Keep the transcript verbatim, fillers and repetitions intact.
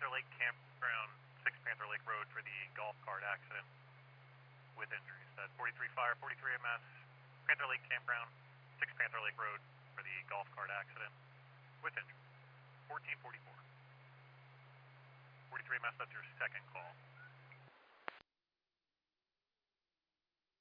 Panther Lake Campground, six Panther Lake Road for the golf cart accident with injuries. That's forty-three fire, forty-three M S, Panther Lake Campground, six Panther Lake Road for the golf cart accident with injuries. fourteen forty-four. forty-three M S, that's your second call.